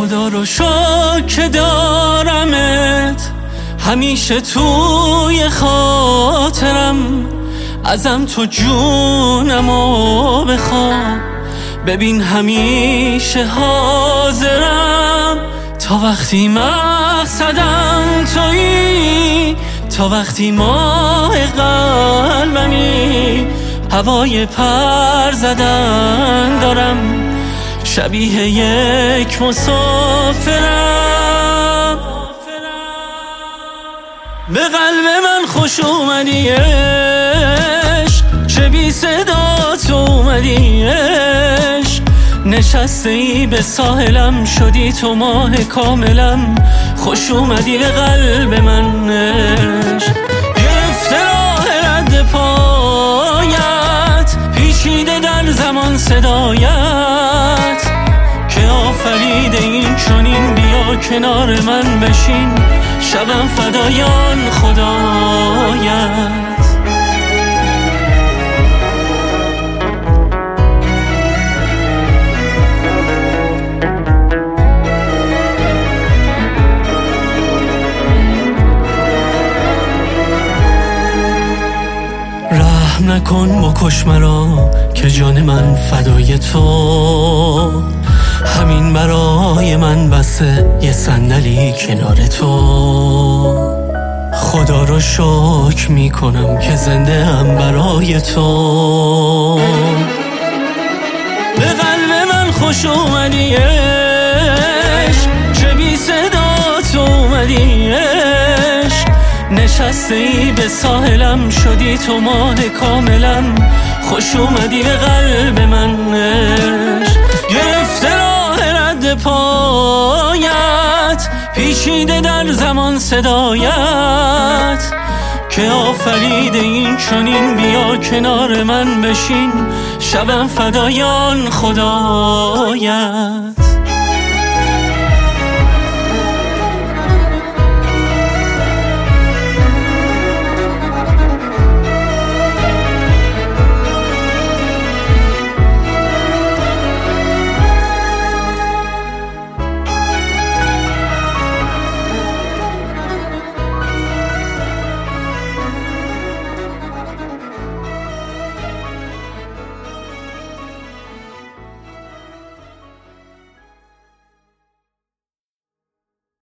خدا رو شکر دارمت همیشه توی خاطرم، ازم تو جونمو بخوا، ببین همیشه حاضرم. تا وقتی مقصدم تویی، تا وقتی ماه قلبمی، هوای پر زدن دارم، شبیه یک مسافرم. به قلب من خوش اومدی عشق، چه بی صدا تو اومدی عشق، نشسته ای به ساحلم، شدی تو ماه کاملم، خوش اومدی به قلب من عشق. گرفته راه رد پایت، پیچیده در زمان صدایت، که آفریده این چنین، بیا کنار من بشین، شبم فدایان خدایت. رحم نکن بکش مرا که جان من فدای تو، همین برای من بسه یه صندلی کنار تو. خدا رو شکر میکنم که زنده ام برای تو. به قلب من خوش اومدی عشق، چه بی صدا تو اومدی عشق، نشسته ای به ساحلم، شدی تو ماه کاملم، خوش اومدی به قلب من عشق. گرفته راه رد پایت، پیچیده در زمان صدایت، که آفریده این چنین، بیا کنار من بشین، شبم فدایان خدایت.